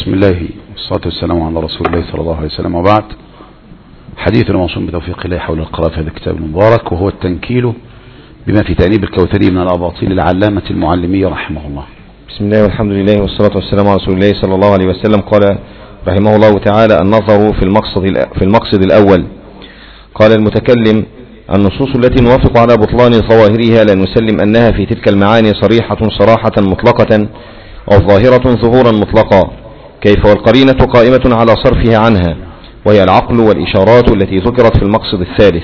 بسم الله والصلاة والسلام على رسول الله صلى الله عليه وسلم، وبعد. حديثنا موصول بتوفيق الله حول القراءة في هذا الكتاب المبارك، وهو التنكيل بما في تأنيب الكوثري من الأباطيل العلامة المعلمي رحمه الله. بسم الله والحمد لله والصلاة والسلام على رسول الله صلى الله عليه وسلم. قال رحمه الله تعالى: النظر في المقصد الأول. قال المتكلم: النصوص التي نوافق على بطلان ظواهرها لا نسلم أنها في تلك المعاني صريحة صراحة مطلقة أو ظاهرة ظهورا مطلقا، كيف والقرينة قائمة على صرفها عنها، وهي العقل والإشارات التي ذكرت في المقصد الثالث.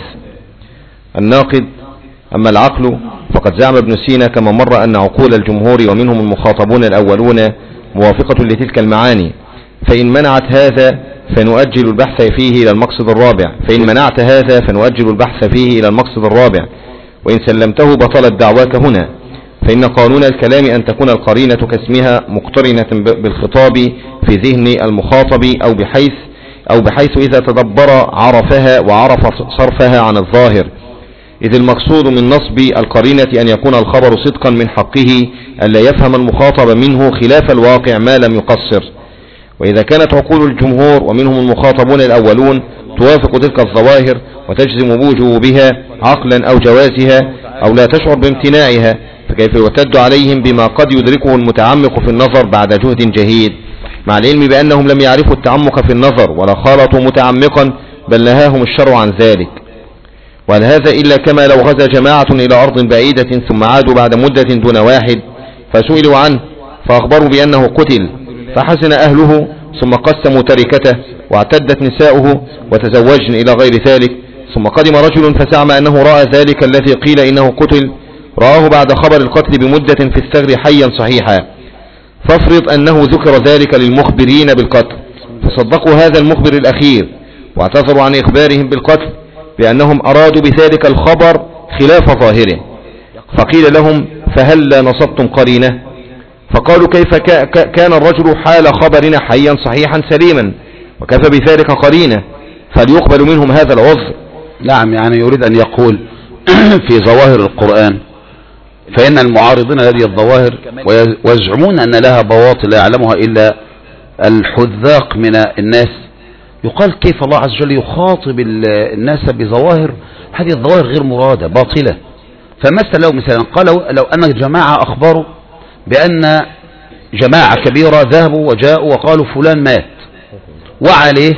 الناقد: أما العقل فقد زعم ابن سينا كما مر أن عقول الجمهور ومنهم المخاطبون الأولون موافقة لتلك المعاني، فإن منعت هذا فنؤجل البحث فيه إلى المقصد الرابع، فإن منعت هذا فنؤجل البحث فيه إلى المقصد الرابع، وإن سلمته بطلت دعواك هنا، فإن قانون الكلام أن تكون القرينة كاسمها مقترنة بالخطاب في ذهن المخاطب أو بحيث إذا تدبر عرفها وعرف صرفها عن الظاهر، إذ المقصود من نصب القرينة أن يكون الخبر صدقا من حقه ألا يفهم المخاطب منه خلاف الواقع ما لم يقصر. وإذا كانت عقول الجمهور ومنهم المخاطبون الأولون توافق تلك الظواهر وتجزم بوجوبها عقلا أو جوازها أو لا تشعر بامتناعها، فكيف يعتد عليهم بما قد يدركه المتعمق في النظر بعد جهد جهيد، مع العلم بأنهم لم يعرفوا التعمق في النظر ولا خالطوا متعمقا بل نهاهم الشرع عن ذلك. وهل هذا إلا كما لو غزا جماعة إلى أرض بعيدة ثم عادوا بعد مدة دون واحد فسئلوا عنه فأخبروا بأنه قتل، فحزن أهله ثم قسموا تركته واعتدت نساؤه وتزوجن إلى غير ذلك، ثم قدم رجل فزعم أنه رأى ذلك الذي قيل إنه قتل، رآه بعد خبر القتل بمدة في الثغر حيا صحيحا، فافرض أنه ذكر ذلك للمخبرين بالقتل فصدقوا هذا المخبر الأخير واعتذروا عن إخبارهم بالقتل بأنهم أرادوا بذلك الخبر خلاف ظاهره، فقيل لهم: فهلا نصبتم قرينة؟ فقالوا: كيف كان الرجل حال خبرنا حيا صحيحا سليما وكفى بذلك قرينة، فليقبل منهم هذا العذر. نعم، يعني يريد أن يقول في ظواهر القرآن فإن المعارضين هذه الظواهر ويزعمون أن لها بواطن لا يعلمها إلا الحذاق من الناس، يقال كيف الله عز وجل يخاطب الناس بظواهر هذه الظواهر غير مرادة باطلة. فمثل له مثلا قال: لو أن جماعة أخبروا بأن جماعة كبيرة ذهبوا وجاءوا وقالوا فلان مات وعليه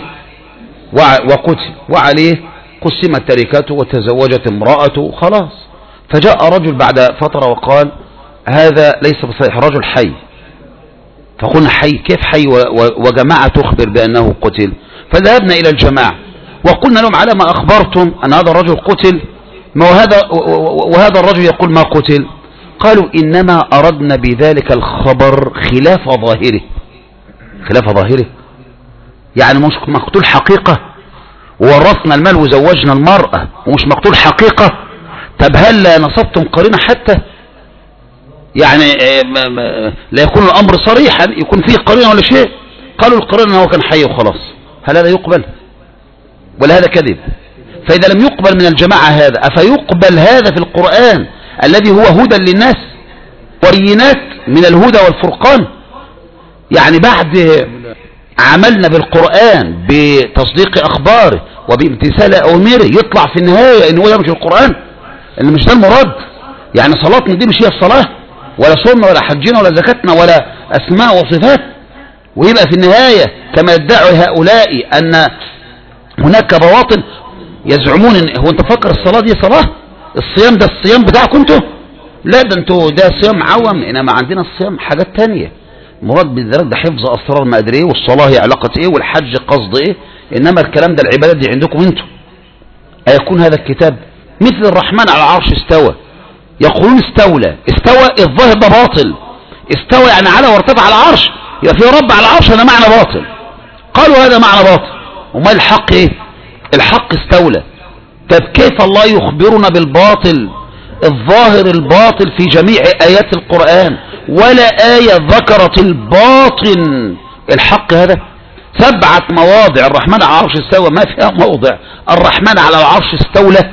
وقتل وعليه قسمت تركته وتزوجت امرأته خلاص، فجاء رجل بعد فترة وقال: هذا ليس بصحيح، رجل حي. فقلنا: حي كيف حي وجماعة تخبر بأنه قتل؟ فذهبنا إلى الجماعة وقلنا لهم: على ما أخبرتم أن هذا الرجل قتل وهذا الرجل يقول ما قتل؟ قالوا: إنما أردنا بذلك الخبر خلاف ظاهره. خلاف ظاهره يعني مش مقتول حقيقة، وورثنا المال وزوجنا المرأة ومش مقتول حقيقة. طب هل لا نصبتم قرينة حتى؟ يعني لا يكون الأمر صريحا، يكون فيه قرينة ولا شيء. قالوا: القرينة هو كان حي وخلاص. هل هذا يقبل ولا هذا كذب؟ فإذا لم يقبل من الجماعة هذا، أفيقبل هذا في القرآن الذي هو هدى للناس ورينات من الهدى والفرقان؟ يعني بعد عملنا بالقرآن بتصديق أخباره وبامتثال أوامره يطلع في النهاية إن هو ده مش القرآن، إن مش ده المراد. يعني صلاتنا دي مش هي الصلاة، ولا صومنا ولا حجنا ولا زكاتنا ولا أسماء وصفات، ويبقى في النهاية كما يدعي هؤلاء أن هناك بواطن يزعمون هو أنت فكر الصلاة دي صلاة؟ الصيام ده الصيام بتاعكم انتوا؟ لا، ده انتوا ده صيام عوام، انما عندنا الصيام حاجات تانية. مراد بالذات ده حفظ اسرار ما ادري ايه، والصلاة هي علاقة ايه، والحج قصد ايه، انما الكلام ده العبادات دي عندكم انتوا. ايكون هذا الكتاب مثل الرحمن على العرش استوى؟ يقولون استولى الظاهر ده باطل. استوى يعني على وارتفع على العرش، يبقى في رب على العرش، هذا معنى باطل. قالوا هذا معنى باطل. وما الحق ايه؟ الحق استولى. طب كيف الله يخبرنا بالباطل الظاهر الباطل في جميع آيات القرآن، ولا آية ذكرت الباطن الحق هذا؟ 7 مواضع الرحمن على العرش استوى، ما فيها موضع الرحمن على العرش استولى.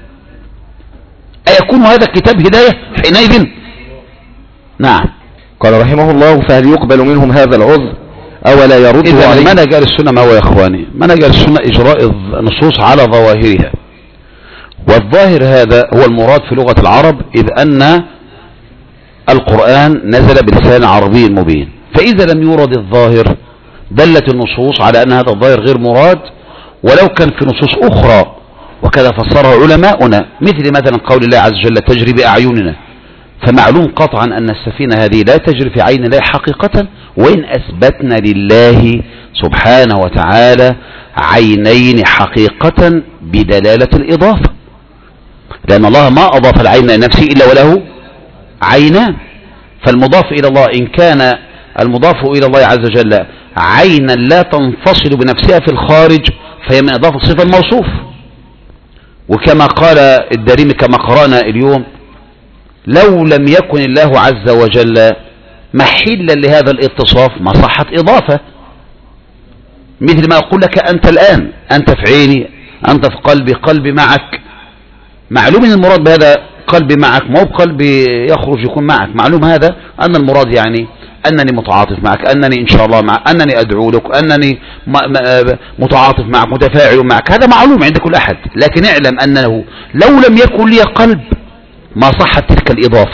أيكون هذا الكتاب هداية حينئذ؟ نعم. قال رحمه الله: فهل يقبل منهم هذا العذر أولا يرد إذا عليه. منهج أهل السنة ما هو يا إخواني؟ منهج أهل السنة إجراء النصوص على ظواهرها، والظاهر هذا هو المراد في لغة العرب، إذ أن القرآن نزل بلسان عربي مبين، فإذا لم يورد الظاهر دلت النصوص على أن هذا الظاهر غير مراد، ولو كان في نصوص أخرى وكذا فسرها علماؤنا، مثل قول الله عز وجل تجري بأعيننا، فمعلوم قطعا أن السفينة هذه لا تجري في عين الله حقيقة، وإن أثبتنا لله سبحانه وتعالى عينين حقيقة بدلالة الإضافة، لأن الله ما أضاف العين لنفسه إلا وله عينان، فالمضاف إلى الله إن كان المضاف إلى الله عز وجل عينا لا تنفصل بنفسها في الخارج فهي من إضافة صفة الموصوف. وكما قال الدارمي كما قرأنا اليوم: لو لم يكن الله عز وجل محلا لهذا الاتصاف ما صحت إضافة، مثل ما أقول لك أنت الآن، أنت في عيني، أنت في قلبي، قلبي معك، معلوم أن المراد بهذا قلبي معك، مو بقلبي يخرج يكون معك، معلوم هذا أن المراد يعني أنني متعاطف معك، أنني إن شاء الله معك، أنني أدعو لك، أنني متعاطف معك، متفاعل معك، هذا معلوم عند كل أحد، لكن اعلم أنه لو لم يكن لي قلب ما صحت تلك الإضافة،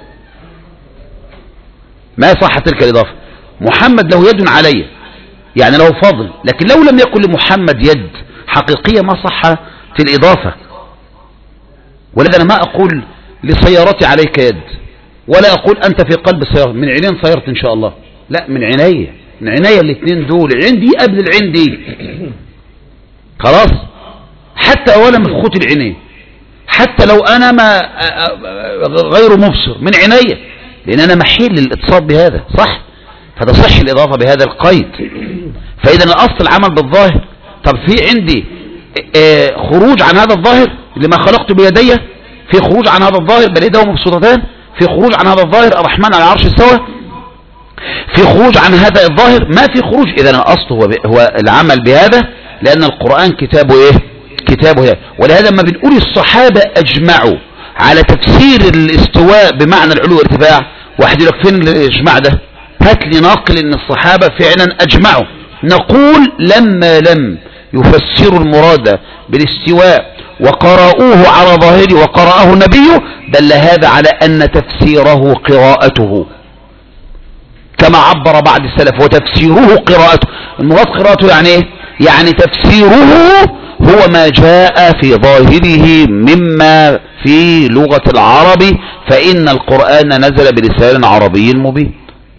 ما صحت تلك الإضافة. محمد له يد علي، يعني له فضل، لكن لو لم يكن لمحمد يد حقيقية ما صحت الإضافة. ولذا أنا ما أقول لسيارتي عليك يد، ولا أقول أنت في قلب السيارة، من عينين سيارتي إن شاء الله، لا، من عيني، من عيني الاثنين دول، عندي قبل العندي، خلاص، حتى ولا من خطوط العينين، حتى لو أنا ما غير مبصر، من عيني، لأن أنا محيل للاتصال بهذا، صح؟ فتصح الإضافة بهذا القيد. فإذا الأصل العمل بالظاهر. طب في عندي خروج عن هذا الظاهر لما خلقت بيدي، في خروج عن هذا الظاهر بل يداه مبسوطتان، في خروج عن هذا الظاهر الرحمن على العرش استوى، في خروج عن هذا الظاهر ما في خروج. إذا الأصل هو العمل بهذا، لأن القرآن كتابه إيه؟ كتابه إيه؟ ولهذا ما بنقول الصحابة أجمعوا على تفسير الاستواء بمعنى العلو والارتفاع، واحد يقول لك فين الإجماع ده؟ هات لي ناقل إن الصحابة فعلا أجمعوا. نقول لما لم يفسروا المراد بالاستواء وقرأوه على ظاهره وقرأه نبيه، دل هذا على أن تفسيره قراءته، كما عبر بعض السلف، وتفسيره قراءته. المراد قراءته يعني ايه؟ يعني تفسيره هو ما جاء في ظاهره مما في لغة العرب، فإن القرآن نزل بلسان عربي مبين.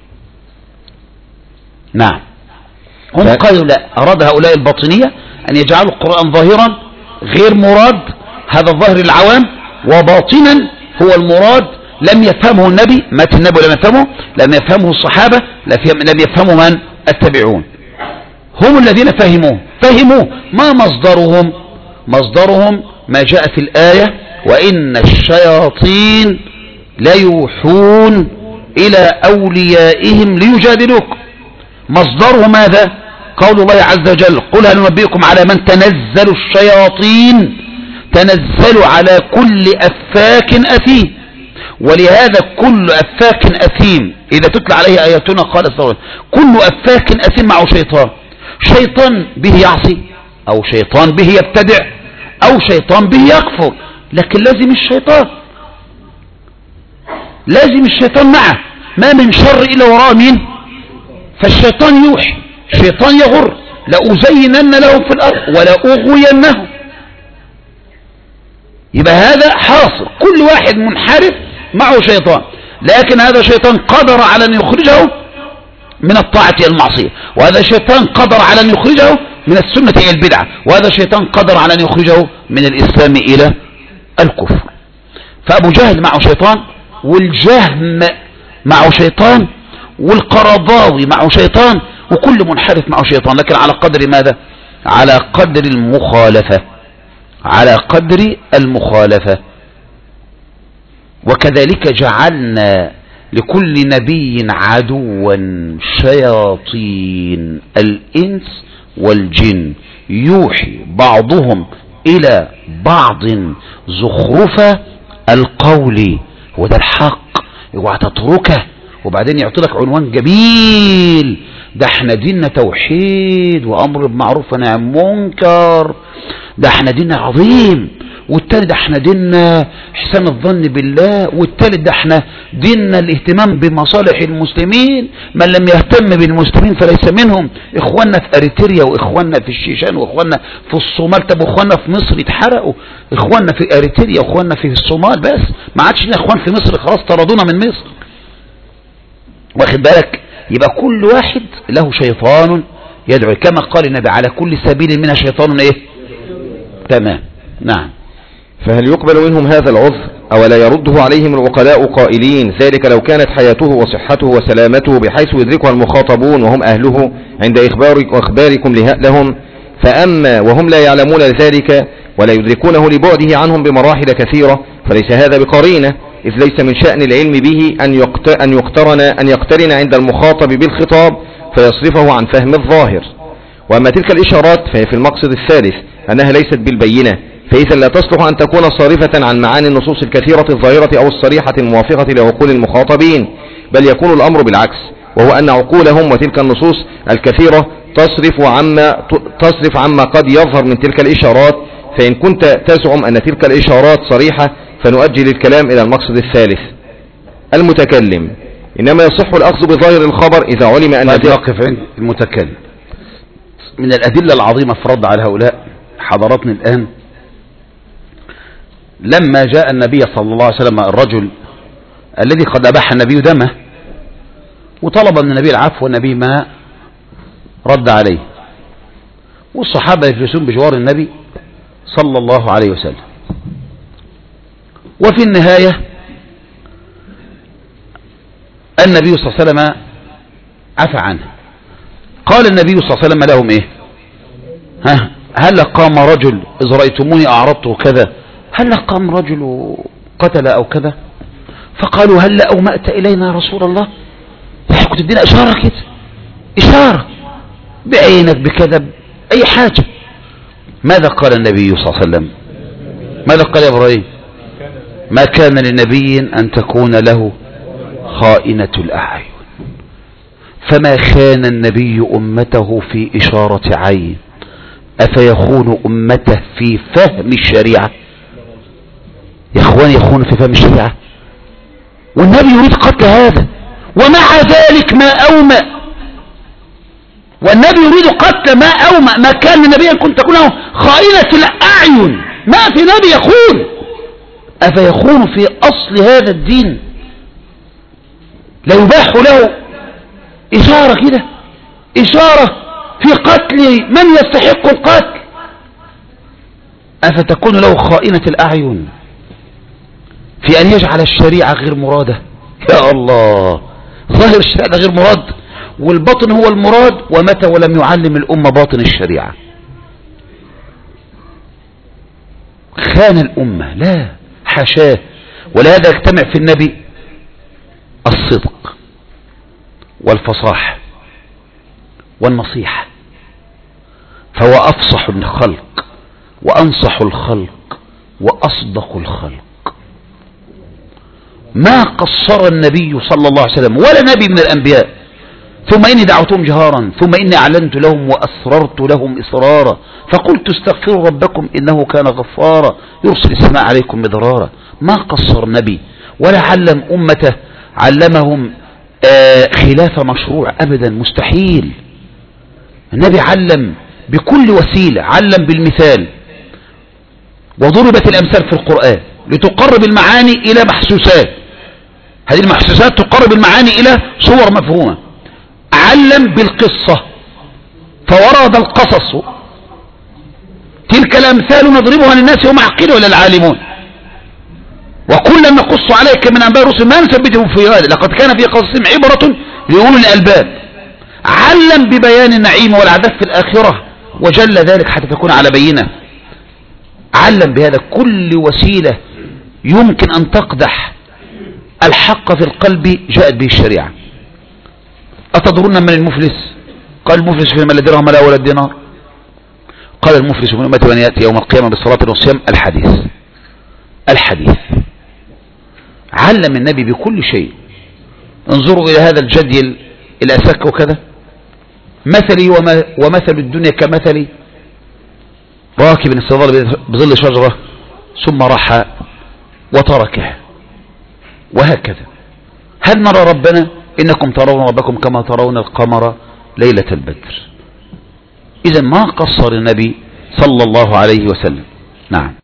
نعم. هم قالوا لا، أراد هؤلاء الباطنية أن يجعلوا القرآن ظاهرا غير مراد، هذا الظاهر العوام، وباطنا هو المراد لم يفهمه النبي، مات النبي لم يفهمه، لم يفهمه الصحابة، لم يفهمه من التابعون، هم الذين فهموه. ما مصدرهم؟ مصدرهم ما جاء في الآية: وإن الشياطين ليوحون إلى أوليائهم ليجادلوك. مصدره ماذا؟ قول الله عز وجل: قل هل ننبئكم على من تنزل الشياطين؟ تنزل على كل أفاك أثيم. ولهذا كل أفاك أثيم إذا تتلى عليه آياتنا قال استغفر، كل أفاك أثيم معه شيطان، شيطان به يعصي، أو شيطان به يبتدع، أو شيطان به يكفر، لكن لازم الشيطان معه، ما من شر إلا وراء مين؟ فالشيطان يوحي، الشيطان يغر، لأزينن لهم في الأرض ولأغوينهم. يبقى هذا حاصل، كل واحد منحرف معه شيطان، لكن هذا شيطان قدر على أن يخرجه من الطاعة إلى المعصية، وهذا شيطان قدر على أن يخرجه من السنة إلى البدعة، وهذا شيطان قدر على أن يخرجه من الإسلام إلى الكفر. فأبو جهل معه شيطان، والجهم معه شيطان، والقرضاوي معه شيطان، وكل منحرف معه شيطان، لكن على قدر ماذا؟ على قدر المخالفة، على قدر المخالفة. وكذلك جعلنا لكل نبي عدوا شياطين الإنس والجن يوحي بعضهم إلى بعض زخرف القول، وده الحق، اوعى تتركه. وبعدين يعطي لك عنوان جميل ده احنا ديننا توحيد وامر بمعروف ونهي عن منكر، ده احنا ديننا عظيم، والتاني ده احنا ديننا احسان الظن بالله، والتالت ده احنا ديننا الاهتمام بمصالح المسلمين، من لم يهتم بالمسلمين فليس منهم. اخواننا في اريتريا واخواننا في الشيشان واخواننا في الصومال، طب واخواننا في مصر اتحرقوا، اخواننا في اريتريا واخواننا في الصومال، بس ما عادش لنا اخوان في مصر، خلاص طردونا من مصر. واخد بالك؟ يبقى كل واحد له شيطان يدعو، كما قال النبي على كل سبيل منها شيطان ايه؟ تمام. نعم. فهل يقبل منهم هذا العذر أو لا يرده عليهم العقلاء قائلين ذلك لو كانت حياته وصحته وسلامته بحيث يدركها المخاطبون وهم أهله عند إخباركم لهم، فأما وهم لا يعلمون ذلك ولا يدركونه لبعده عنهم بمراحل كثيرة، فليس هذا بقرينة، إذ ليس من شأن العلم به أن يقترن عند المخاطب بالخطاب فيصرفه عن فهم الظاهر. وأما تلك الإشارات فهي في المقصد الثالث أنها ليست بالبينة، فإذا لا تصلح أن تكون صارفة عن معاني النصوص الكثيرة الظاهرة أو الصريحة الموافقة لعقول المخاطبين، بل يكون الأمر بالعكس، وهو أن عقولهم وتلك النصوص الكثيرة تصرف عما قد يظهر من تلك الإشارات. فإن كنت تزعم أن تلك الإشارات صريحة فنؤجل الكلام إلى المقصد الثالث. المتكلم إنما يصح الأخذ بظاهر الخبر إذا علم أن نقف عند المتكلم. من الأدلة العظيمة في رد على هؤلاء حضراتنا الآن، لما جاء النبي صلى الله عليه وسلم الرجل الذي قد أباح النبي دمه وطلب من النبي العفو، والنبي ما رد عليه، والصحابة يجلسون بجوار النبي صلى الله عليه وسلم، وفي النهاية النبي صلى الله عليه وسلم عفى عنه. قال النبي صلى الله عليه وسلم لهم ايه؟ هل قام رجل إذ رأيتموني أعرضته كذا، هل قام رجل قتل أو كذا؟ فقالوا هل أومأت إلينا يا رسول الله؟ كنت تدينا إشارة كده، إشارة بعينك بكذا أي حاجة. ماذا قال النبي صلى الله عليه وسلم؟ ماذا قال يا إبراهيم؟ ما كان لنبي أن تكون له خائنة الأعين، فما خان النبي أمته في إشارة عين أفيخون أمته في فهم الشريعة؟ يا إخواني يخون في فهم الشريعة، والنبي يريد قتل هذا، ومع ذلك ما أومأ، والنبي يريد قتل ما أومأ. ما كان لنبي أن كنت تكون له خائنة الأعين، ما في نبي يخون، أفيخون في أصل هذا الدين؟ لا يباح له إشارة كده، إشارة في قتل من يستحق القتل، أفتكون له خائنة الأعين في أن يجعل الشريعة غير مرادة؟ يا الله، ظاهر الشريعة غير مراد والباطن هو المراد، ومتى ولم يعلم الأمة باطن الشريعة خان الأمة، لا حاشاه. ولهذا يجتمع في النبي الصدق والفصاحة والنصيحة، فهو أفصح الخلق وأنصح الخلق وأصدق الخلق. ما قصر النبي صلى الله عليه وسلم ولا نبي من الأنبياء، ثم إني دعوتهم جهارا ثم إني أعلنت لهم وأسررت لهم إسرارا فقلت استغفروا ربكم إنه كان غفارا يرسل السماء عليكم مدرارا. ما قصر نبي ولا علم أمته، علمهم خلاف مشروع أبدا، مستحيل. النبي علم بكل وسيلة، علم بالمثال، وضربت الأمثال في القرآن لتقرب المعاني إلى محسوسات، هذه المحسوسات تقرب المعاني إلى صور مفهومة. علم بالقصة فورد القصص، تلك الأمثال نضربها للناس وما يعقلها إلا العالمون، وكلا نقص عليك من أنباء الرسل ما نثبته في هذا لقد كان في قصصهم عبرة لأولي الألباب. علم ببيان النعيم والعذاب في الآخرة وجل ذلك حتى تكون على بينة. علم بهذا كل وسيلة يمكن أن تقدح الحق في القلب جاءت به الشريعة. أتدرون من المفلس؟ قال المفلس في من لا درهم لا ولا دينار. قال المفلس من أمتي من يأتي يوم القيامة بالصلاة والصيام. الحديث علم النبي بكل شيء. انظروا إلى هذا الجدي الأسك وكذا، مثلي ومثل الدنيا كمثلي راكب استظل بظل شجرة ثم راح وتركه، وهكذا. هل نرى ربنا؟ إنكم ترون ربكم كما ترون القمر ليلة البدر. إذا ما قصر النبي صلى الله عليه وسلم. نعم.